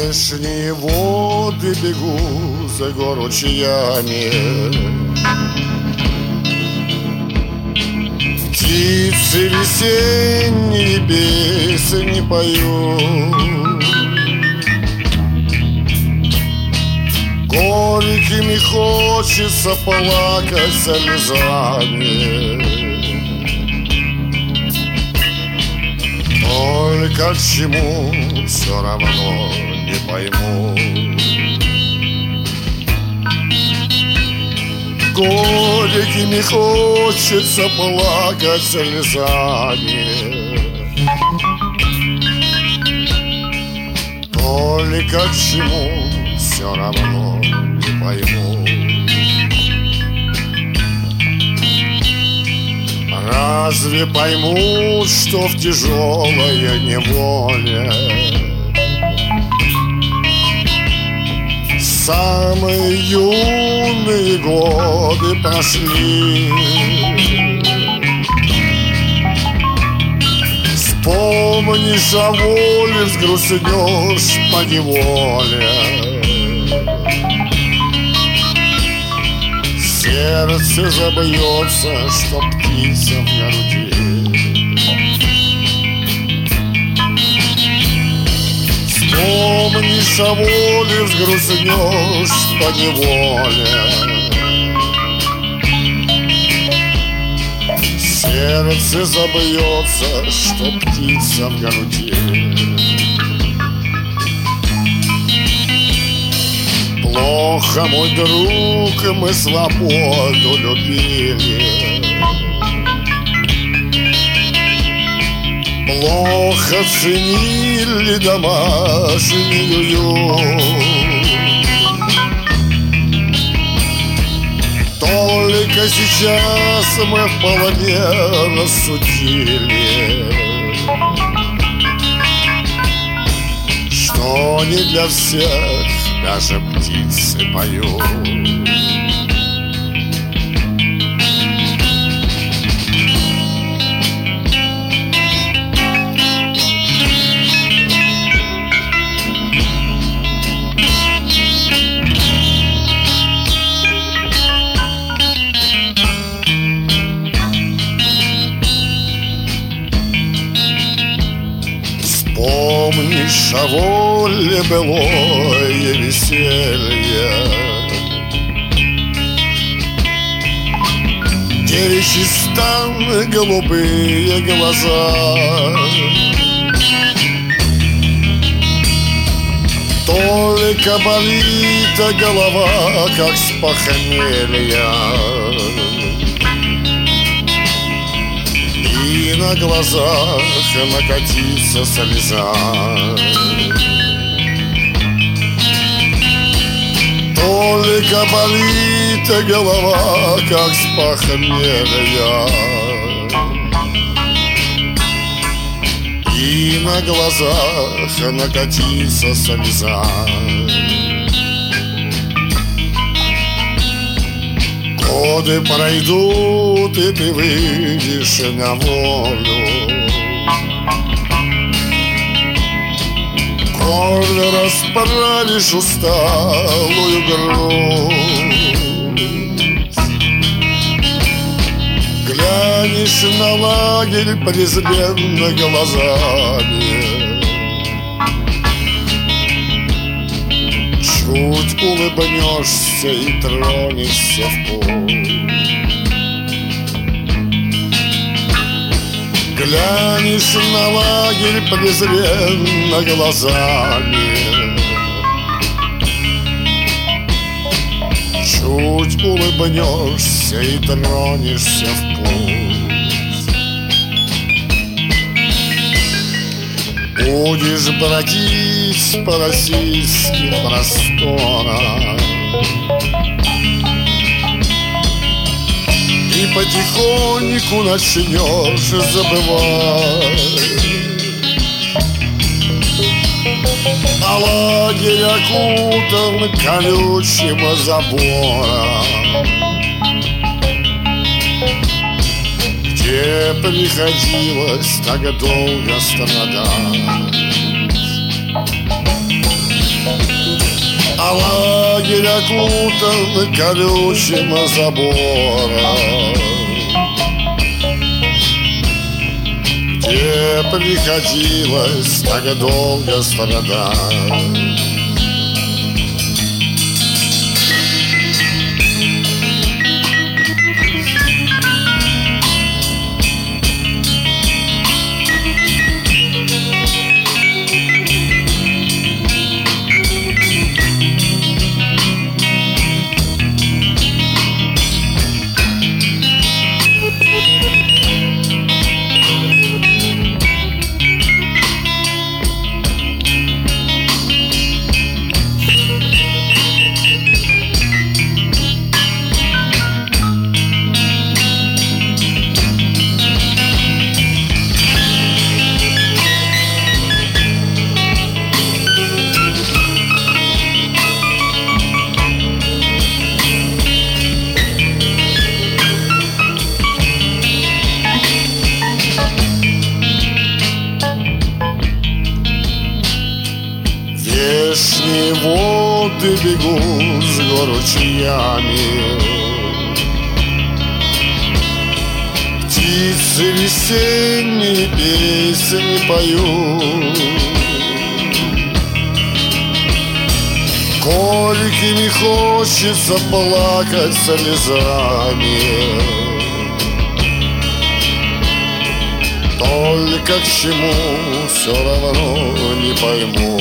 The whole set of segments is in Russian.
Вешние воды бегут за гор ручьями, птицы весенние песни поют, горькими хочется плакать слезами. Только к чему все равно не пойму. Горькими хочется плакать слезами. Только к чему все равно не пойму. Разве поймут, что в тяжелой неволе самые юные годы прошли? Вспомнишь о воле, взгрустнешь поневоле. Сердце забьется, что птица в груди. Вспомнишь о воле, взгрустнешь поневоле. Сердце забьется, что птица в груди. Плохо, мой друг, мы свободу любили. Плохо ценили домашний уют. Только сейчас мы вполне рассудили, что не для всех даже птицы поют. Вспомнишь о воле былое веселье, девичий стан, голубые глаза. Только болит голова, как с похмелья, и на глазах накатится слеза. Только болит голова, как с похмелья, и на глазах накатится слеза. Годы пройдут, и ты выйдешь на волю. Коль расправишь усталую грудь, глянешь на лагерь презренно глазами, чуть улыбнешься и тронешься в путь. Глянешь на лагерь презренно глазами, чуть улыбнешься и тронешься в путь. Будешь бродить по российским просторам и потихоньку начнешь забывать а лагерь окутан колючим забором, где приходилось так долго страдать. А лагерь окутан колючим забором, где приходилось так долго страдать. Вешние воды бегут с гор ручьями, птицы весенние песни поют. Горькими хочется плакать слезами, только к чему все равно не пойму.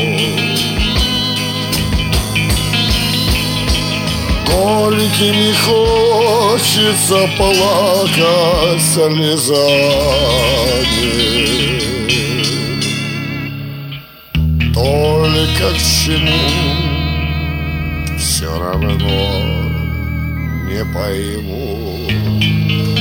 Горькими хочется плакать слезами, только к чему все равно не пойму.